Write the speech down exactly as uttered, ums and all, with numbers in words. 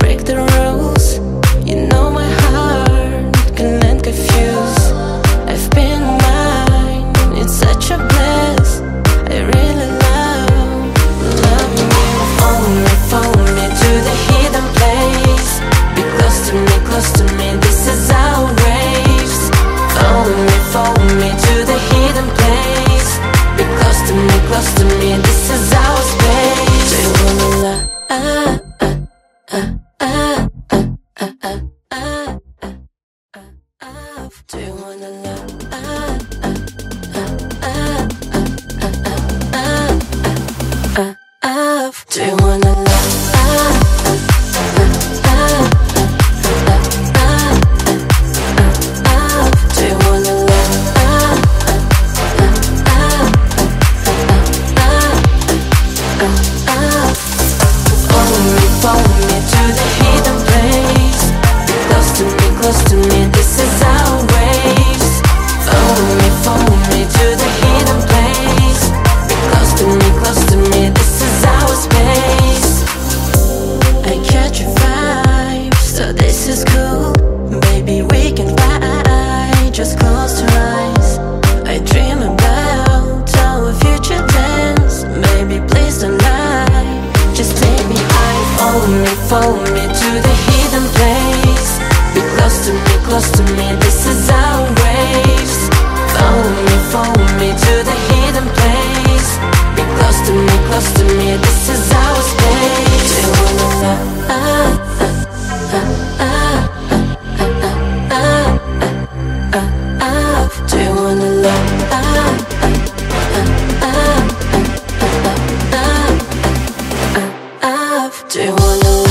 break the rules. You know my heart can end confused. I've been mine, it's such a bliss. I really love, loving you. Follow me, follow me to the hidden place. Be close to me, close to me, this is our raves. Follow me, follow me to the hidden place. Be close to me, close to me, this is our space. Do you wanna love? Ah, ah, ah, ah, ah, ah, ah, ah, ah. Do you wanna love? Ah, ah, ah, ah, ah, ah, ah, ah, ah. Do you wanna love? Ah, ah, ah, ah, ah, ah, ah. Do you wanna love? Ah, ah, ah, ah, ah, ah. Follow me, follow me to the hidden place. Be close to me, close to me, this is our waves. Follow me, follow me to the hidden place. Be close to me, close to me, this is our space. I catch your vibe, so this is cool. Baby, we can fly, just close your eyes. I dream about our future dance. Baby, please don't lie, just take me high. Follow me, follow me to the hidden place. Be close to me, close to me, this is our waves. Follow me, follow me to the hidden place. Be close to me, close to me, this is our space. Do you wanna love? Ah, ah, ah, ah, ah, ah, ah, ah, ah. Do you wanna love? Ah, ah, ah, ah, ah, ah, ah, ah, ah. Do you wanna love?